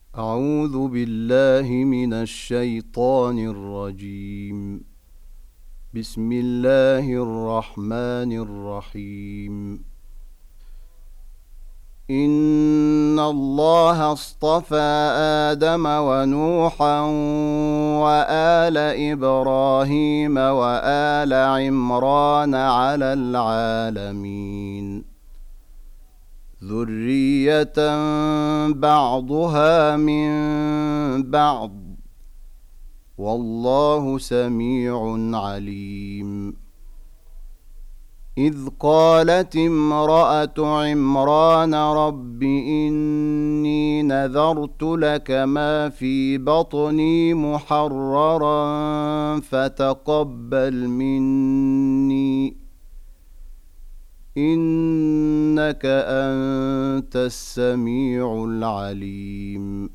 أعوذ بالله من الشيطان الرجيم. بسم الله الرحمن الرحيم. إن الله اصطفى آدم ونوحا وآل إبراهيم وآل عمران على العالمين ذرية بعضها من بعض والله سميع عليم. إذ قالت امرأة عمران رب إني نذرت لك ما في بطني محررا فتقبل مني إنك أنت السميع العليم.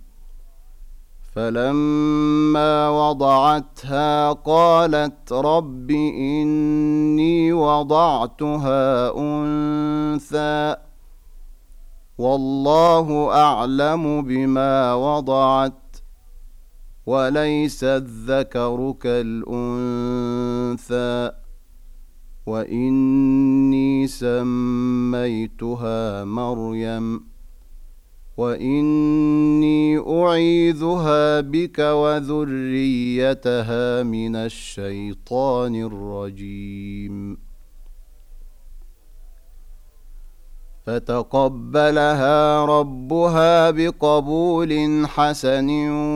فلما وضعتها قالت رب إني وضعتها أنثى والله أعلم بما وضعت وليس الذكر كالأنثى وإني سميتها مريم وإني أعيذها بك وذريتها من الشيطان الرجيم. فتقبلها ربها بقبول حسن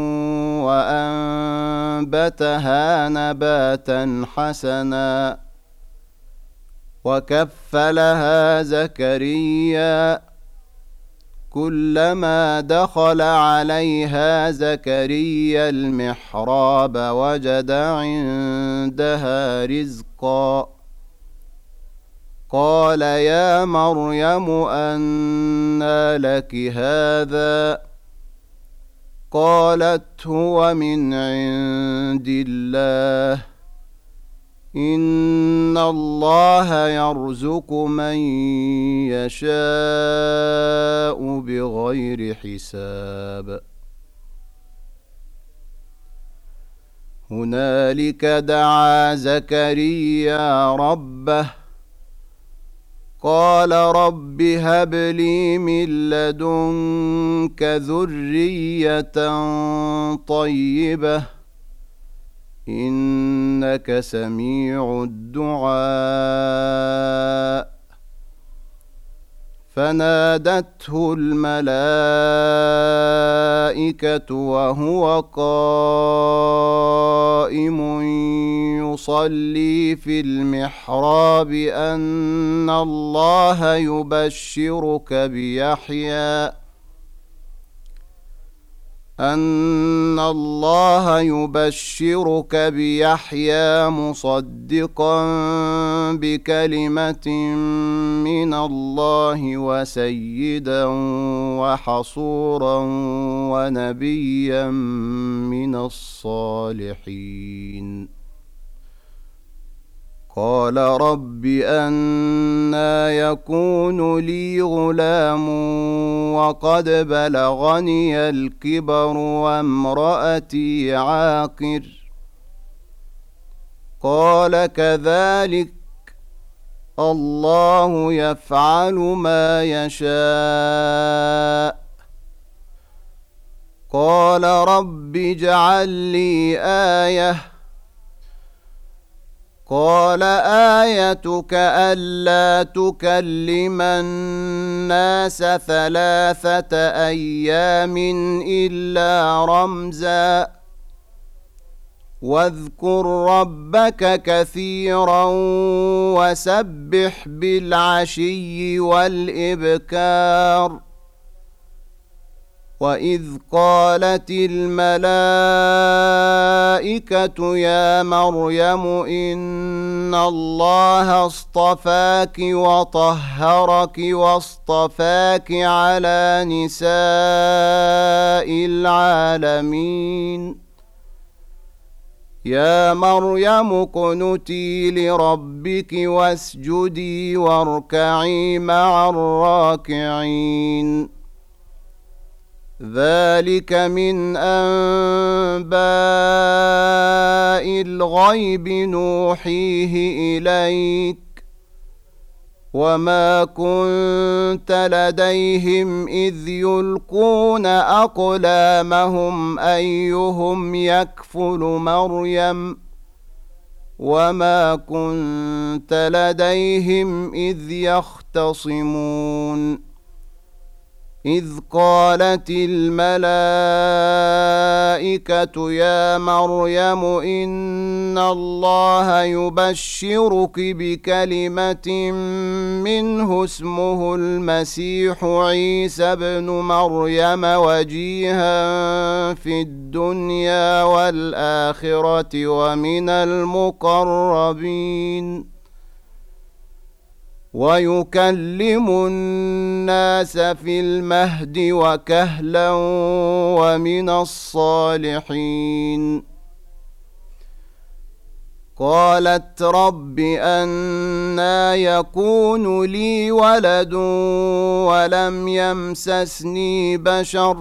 وأنبتها نباتا حسنا وكفلها زكريا كلما دخل عليها زكريا المحراب وجد عندها رزقا قال يا مريم أنى لك هذا قالت هو من عند الله إن الله يرزق من يشاء بغير حساب. هنالك دعا زكريا ربه قال رب هب لي من لدنك ذرية طيبة إنك سميع الدعاء. فنادته الملائكة وهو قائم يصلي في المحراب أن الله يبشرك بيحيى مصدقا بكلمة من الله وسيدا وحصورا ونبيا من الصالحين. قال رب أنى يكون لي غلام وقد بلغني الكبر وامرأتي عاقر قال كذلك الله يفعل ما يشاء. قال رب اجعل لي آية قال آيتك ألا تكلم الناس 3 أيام إلا رمزا واذكر ربك كثيرا وسبح بالعشي والإبكار. وإذ قالت الملائكة يا مريم إن الله اصطفاك وطهرك واصطفاك على نساء العالمين. يا مريم اقنتي لربك واسجدي واركعي مع الراكعين. ذلك من أنباء الغيب نوحيه إليك وما كنت لديهم إذ يلقون أقلامهم أيهم يكفل مريم وما كنت لديهم إذ يختصمون إذ قالت الملائكة يا مريم إن الله يبشرك بكلمة منه اسمه المسيح عيسى ابن مريم وجيها في الدنيا والآخرة ومن المقربين ويكلم الناس في المهد وكهلا ومن الصالحين قالت رب أنى يكون لي ولد ولم يمسسني بشر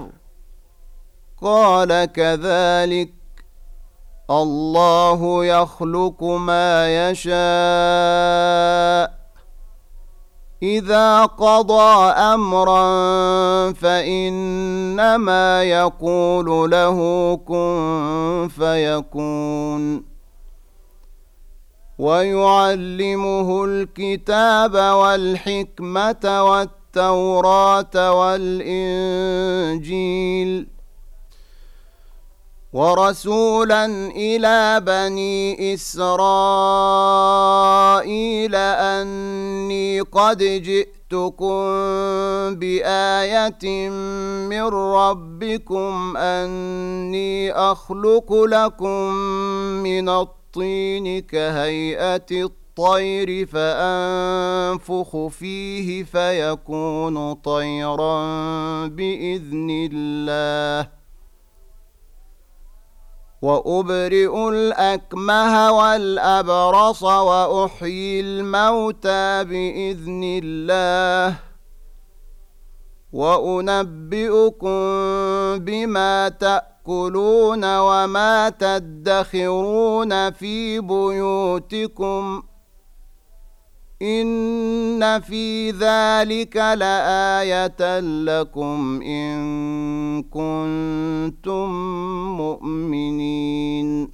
قال كذلك الله يخلق ما يشاء إذا قضى أمرا فإنما يقول له كن فيكون ويعلمه الكتاب والحكمة والتوراة والإنجيل ورسولا إلى بني إسرائيل أني قد جئتكم بآية من ربكم أني أخلق لكم من الطين كهيئة الطير فأنفخ فيه فيكون طيرا بإذن الله وأبرئ الأكمه والأبرص وأحيي الموتى بإذن الله وأنبئكم بما تأكلون وما تدخرون في بيوتكم إن في ذلك لآية لكم إن كنتم مؤمنين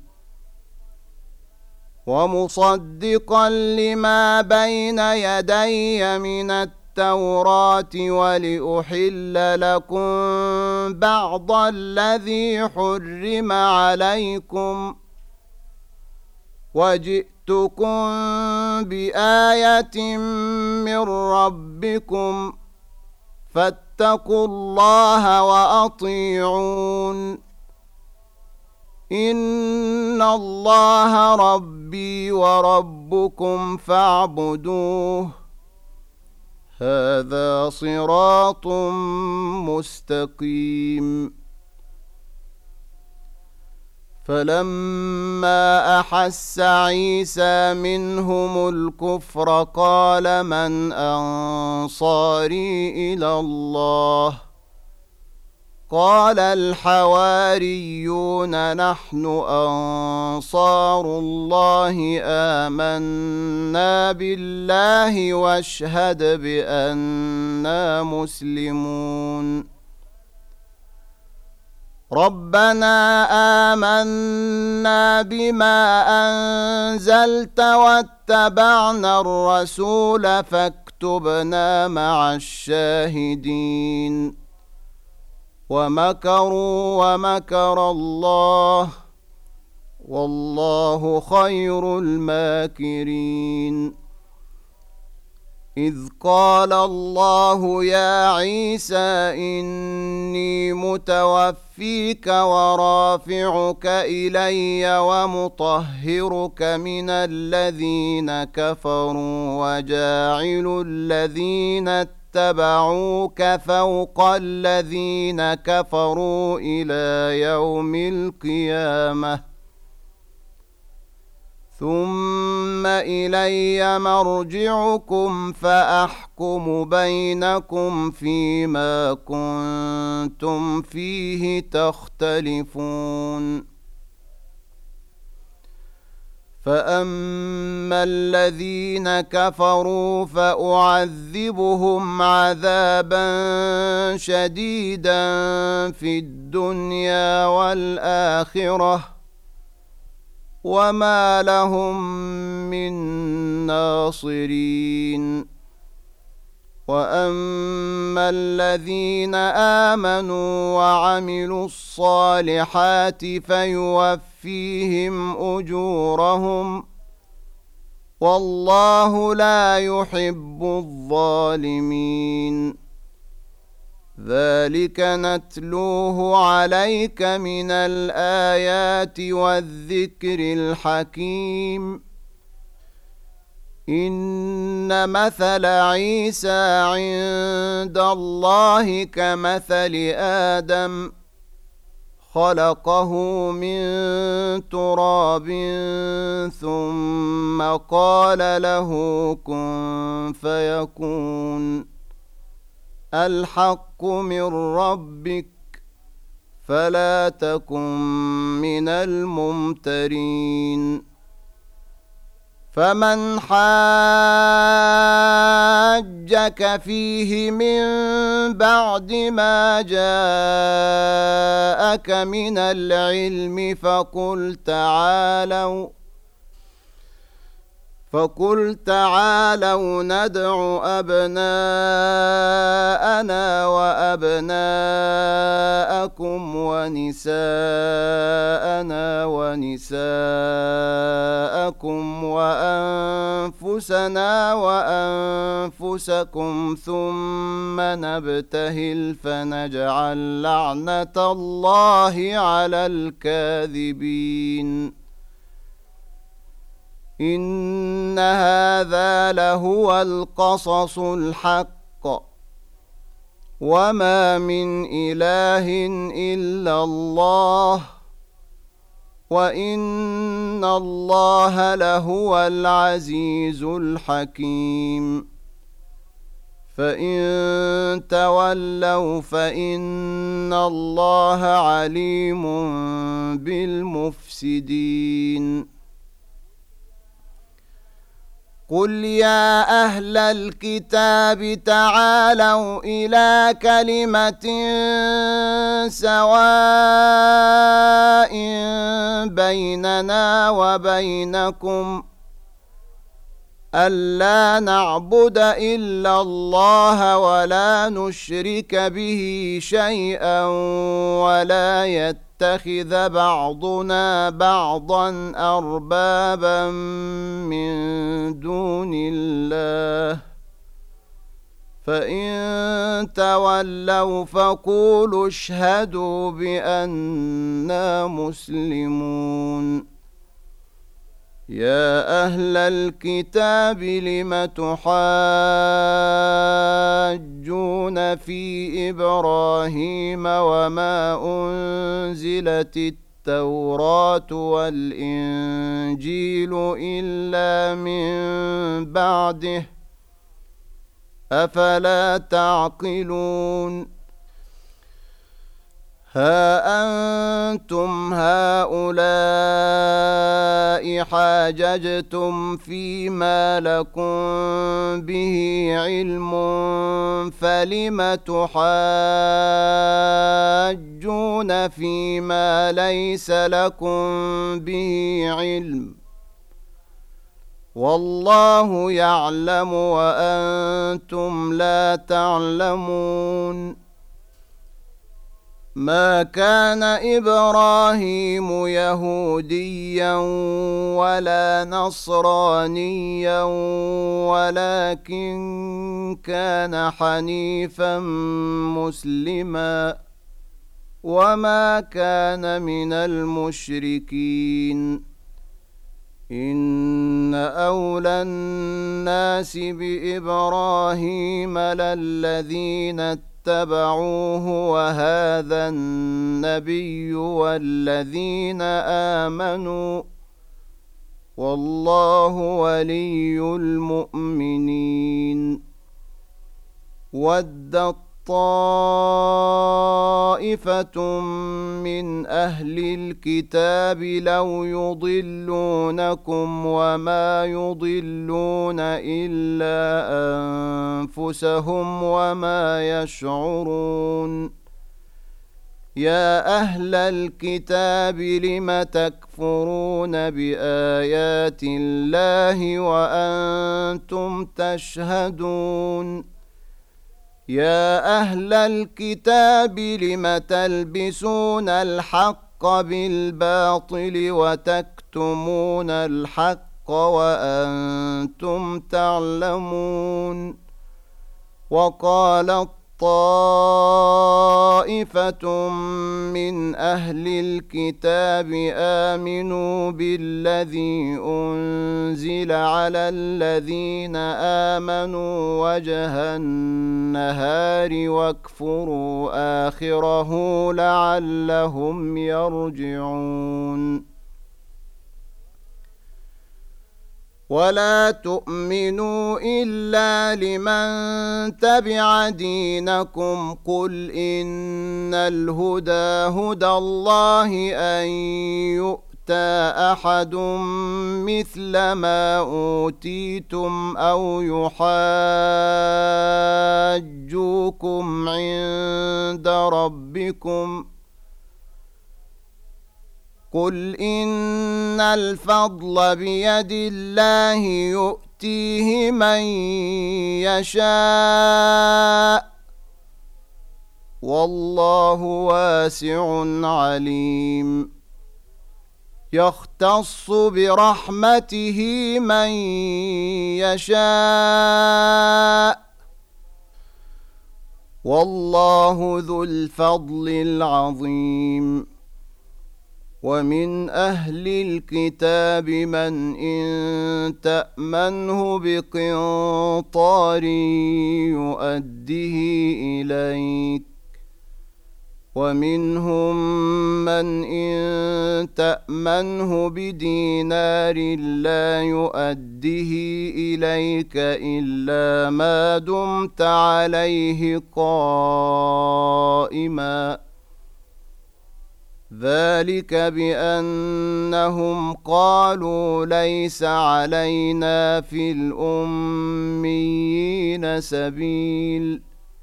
ومصدقا لما بين يدي من التوراة ولأحل لكم بعض الذي حرم عليكم وجئتكم بآية من ربكم فاتقوا الله وأطيعون إن الله ربي وربكم فاعبدوه هذا صراط مستقيم فلما أحس عيسى منهم الكفر قال من أنصاري إلى الله قال الحواريون نحن أنصار الله آمنا بالله واشهد بأننا مسلمون ربنا آمنا بما أنزلت واتبعنا الرسول فاكتبنا مع الشاهدين ومكروا ومكر الله والله خير الماكرين إذ قال الله يا عيسى إني متوفيك ورافعك إلي ومطهرك من الذين كفروا وجاعل الذين اتبعوك فوق الذين كفروا إلى يوم القيامة ثم إلي مرجعكم فأحكم بينكم فيما كنتم فيه تختلفون. فأما الذين كفروا فأعذبهم عذابا شديدا في الدنيا والآخرة وما لهم من ناصرين. وأما الذين آمنوا وعملوا الصالحات فيوفيهم أجورهم والله لا يحب الظالمين. ذلك نتلوه عليك من الآيات والذكر الحكيم. إن مثل عيسى عند الله كمثل آدم خلقه من تراب ثم قال له كن فيكون. الحق من ربك فلا تكن من الممترين. فمن حاجك فيه من بعد ما جاءك من العلم فقل تعالوا ندع أبناءنا وأبناءكم ونساءنا ونساءكم وأنفسنا وأنفسكم ثم نبتهل فنجعل لعنة الله على الكاذبين. إن هذا لهو القصص الحق وما من إله إلا الله وإن الله لهو العزيز الحكيم. فإن تولوا فإن الله عليم بالمفسدين. قل يا أهل الكتاب تعالوا إلى كلمة سواء بيننا وبينكم ألا نعبد إلا الله ولا نشرك به شيئا ولا يتخذ بعضنا بعضا أربابا من دون الله فإن تولوا فقولوا اشهدوا بأننا مسلمون. يا أهل الكتاب لم تحاجون في إبراهيم وما أنزلت التوراة والإنجيل إلا من بعده أفلا تعقلون. ها أنتم هؤلاء حاججتم فيما لكم به علم فلم تحاجون فيما ليس لكم به علم والله يعلم وأنتم لا تعلمون. ما كان إبراهيم يهوديا ولا نصرانيا ولكن كان حنيفا مسلما وما كان من المشركين. إن أولى الناس بإبراهيم للذين اتبعوه وهذا النبي والذين آمنوا والله ولي المؤمنين. ودت طائفة من أهل الكتاب لو يضلونكم وما يضلون إلا أنفسهم وما يشعرون. يا أهل الكتاب لم تكفرون بآيات الله وأنتم تشهدون. يا أهل الكتاب لم تلبسون الحق بالباطل وتكتمون الحق وأنتم تعلمون. وقالت طائفة من أهل الكتاب آمنوا بالذي أنزل على الذين آمنوا وجه النهار واكفروا آخره لعلهم يرجعون. ولا تؤمنوا إلا لمن تبع دينكم قل إن الهدى هدى الله أن يؤتى أحد مثل ما أوتيتم أو يحاجوكم عند ربكم قل إن الفضل بيد الله يؤتيه من يشاء والله واسع عليم. يختص برحمته من يشاء والله ذو الفضل العظيم. ومن أهل الكتاب من إن تأمنه بقنطار يؤده إليك ومنهم من إن تأمنه بدينار لا يؤده إليك إلا ما دمت عليه قائما ذلك بأنهم قالوا ليس علينا في الأميين سبيل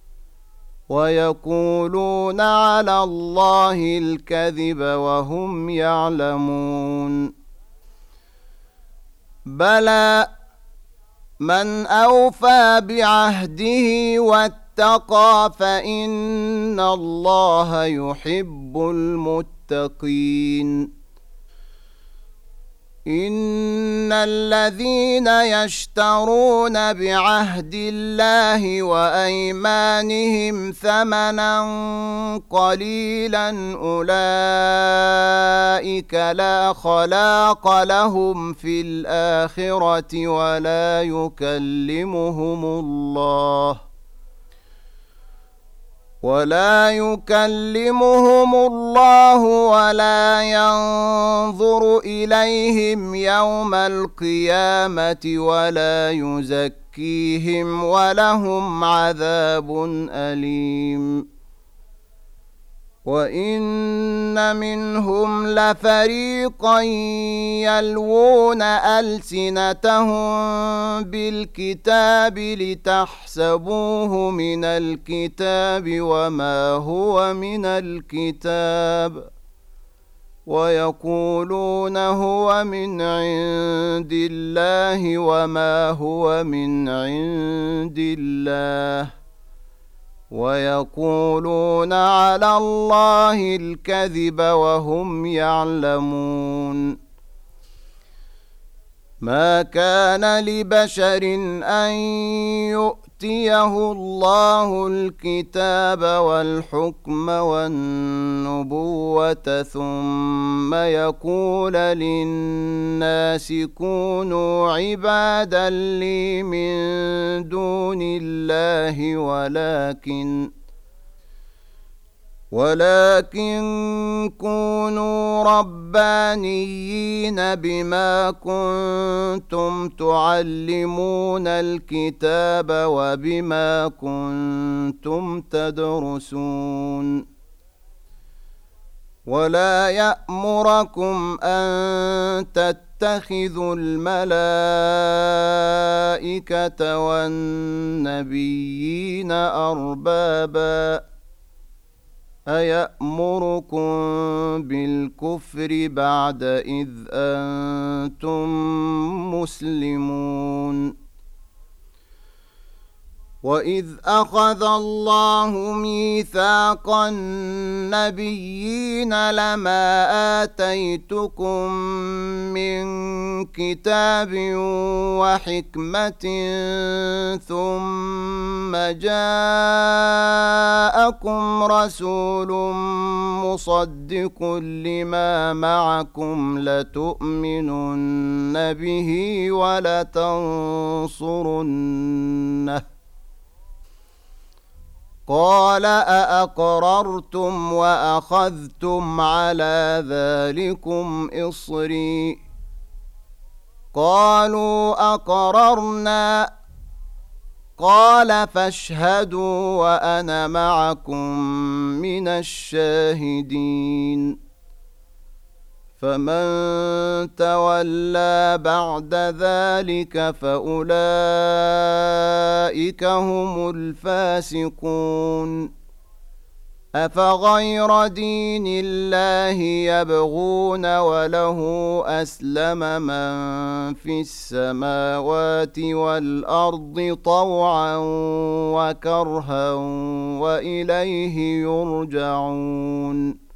ويقولون على الله الكذب وهم يعلمون. بلى من أوفى بعهده واتقى فإن الله يحب المتقين. إن الذين يشترون بعهد الله وأيمانهم ثمنا قليلا أولئك لا خلاق لهم في الآخرة ولا يكلمهم الله ولا ينظر إليهم يوم القيامة ولا يزكيهم ولهم عذاب أليم. وإن منهم لفريقا يلوون ألسنتهم بالكتاب لتحسبوه من الكتاب وما هو من الكتاب ويقولون هو من عند الله وما هو من عند الله ويقولون على الله الكذب وهم يعلمون. ما كان لبشر أن يؤتيه الله الكتاب والحكم والنبوة ثم يقول للناس كونوا عبادا لي من دون الله ولكن كونوا ربانيين بما كنتم تعلمون الكتاب وبما كنتم تدرسون ولا يأمركم أن تتخذوا الملائكة والنبيين أربابا أيأمركم بالكفر بعد إذ أنتم مسلمون وإذ أخذ الله ميثاق النبيين لما آتيتكم من كتاب وحكمة ثم جاءكم رسول مصدق لما معكم لتؤمنن به ولتنصرنه قال أأقررتم وأخذتم على ذلكم إصري قالوا أقررنا قال فاشهدوا وأنا معكم من الشاهدين فمن تولى بعد ذلك فأولئك هم الفاسقون أفغير دين الله يبغون وله أسلم من في السماوات والأرض طوعا وكرها وإليه يرجعون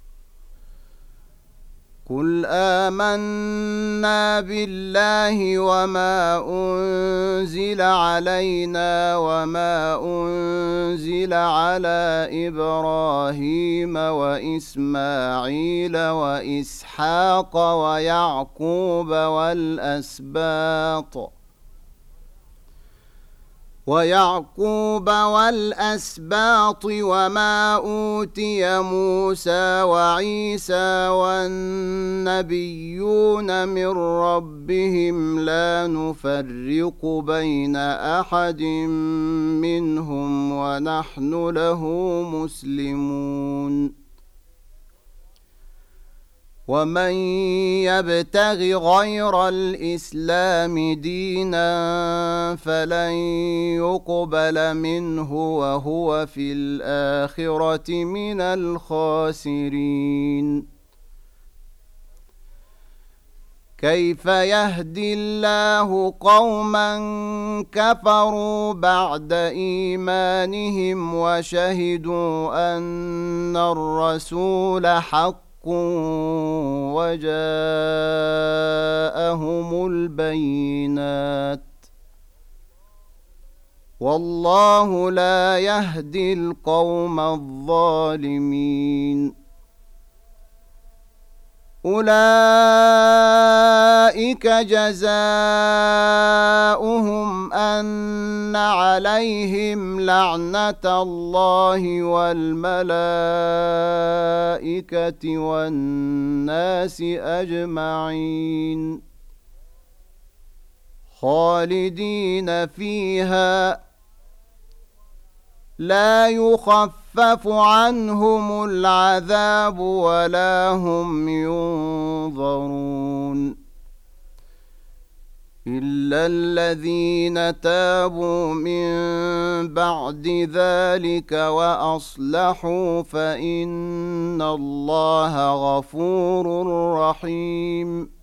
قل آمنا بالله وما أنزل علينا وما أنزل على إبراهيم وإسماعيل وإسحاق ويعقوب والأسباط وما أوتي موسى وعيسى والنبيون من ربهم لا نفرق بين أحد منهم ونحن له مسلمون ومن يبتغ غير الإسلام دينا فلن يقبل منه وهو في الآخرة من الخاسرين كيف يهدي الله قوما كفروا بعد إيمانهم وشهدوا أن الرسول حق وجاءهم البينات والله لا يهدي القوم الظالمين أولئك جزاؤهم أن عليهم لعنة الله والملائكة والناس أجمعين خالدين فيها لا يخفف عنهم العذاب ولا هم ينظرون إلا الذين تابوا من بعد ذلك وأصلحوا فإن الله غفور رحيم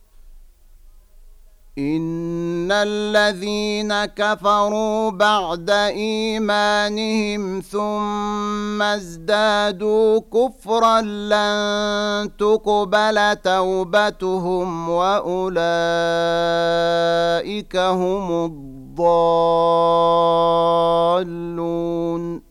إن الذين كفروا بعد إيمانهم ثم ازدادوا كفرا لن تقبل توبتهم وأولئك هم الضالون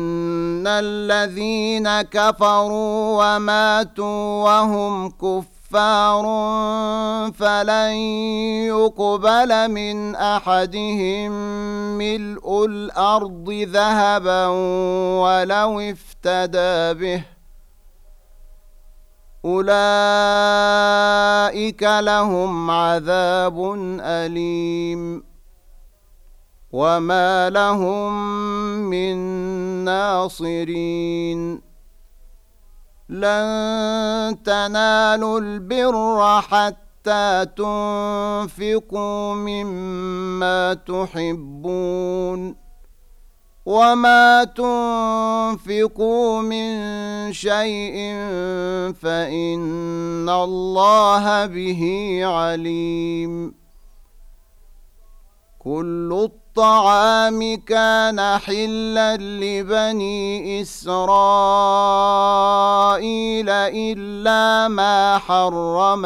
إن الذين كفروا وماتوا وهم كفار كفار فلن يقبل من أحدهم ملء الأرض ذهبا ولو افتدى به أولئك لهم عذاب أليم وما لهم من ناصرين لن تنالوا البر حتى تنفقوا مما تحبون وما تنفقوا من شيء فإن الله به عليم كل الطعام كان حلا لبني إسرائيل إلا ما حرم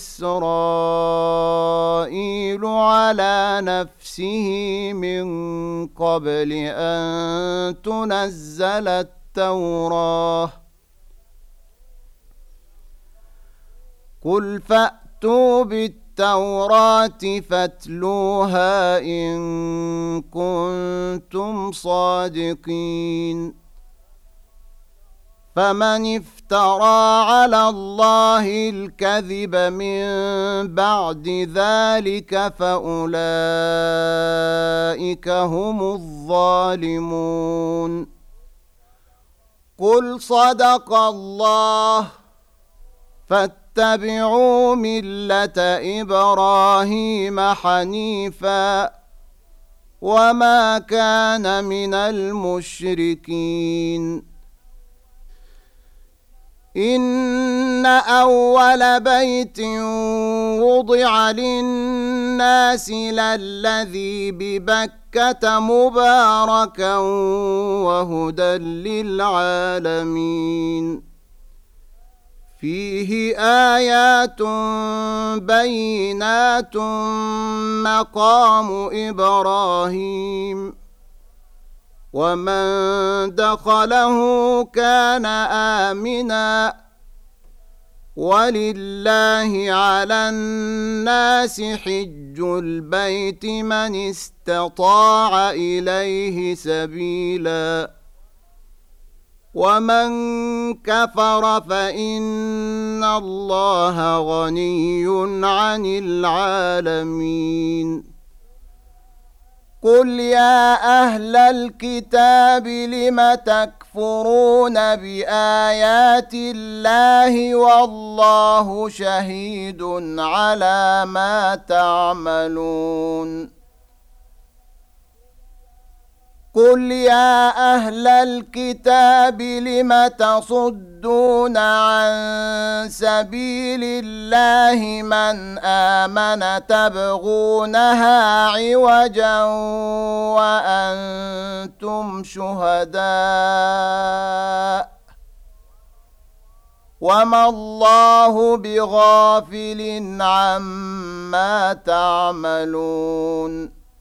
إسرائيل على نفسه من قبل أن تنزل التوراة قل فأتوا بالتوراة فاتلوها إن كنتم صادقين فمن افترى على الله الكذب من بعد ذلك فأولئك هم الظالمون قل صدق الله فاتبعوا ملة إبراهيم حنيفا وما كان من المشركين إن أول بيت وضع للناس للذي ببكة مباركا وهدى للعالمين فيه آيات بينات مقام إبراهيم ومن دخله كان آمنا ولله على الناس حج البيت من استطاع إليه سبيلا ومن كفر فإن الله غني عن العالمين قل يا أهل الكتاب لم تكفرون بآيات الله والله شهيد على ما تعملون قل يا أهل الكتاب لم تصدون عن سبيل الله من آمن تبغونها عوجا وأنتم شهداء وما الله بغافل عما تعملون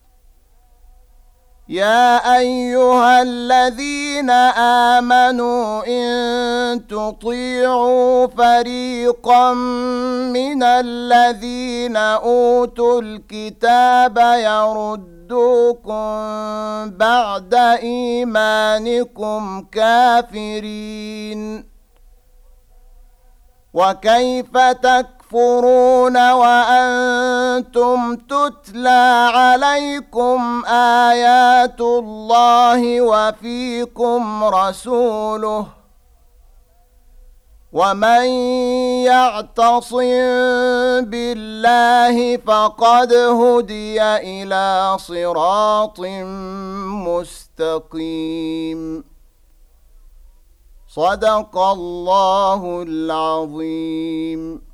يا أيها الذين آمنوا إن تطيعوا فريقا من الذين أوتوا الكتاب يردوكم بعد إيمانكم كافرين وكيف تكفرون وأنتم تتلى عليكم آيات الله وفيكم رسوله ومن يعتصم بالله فقد هدي إلى صراط مستقيم صدق الله العظيم.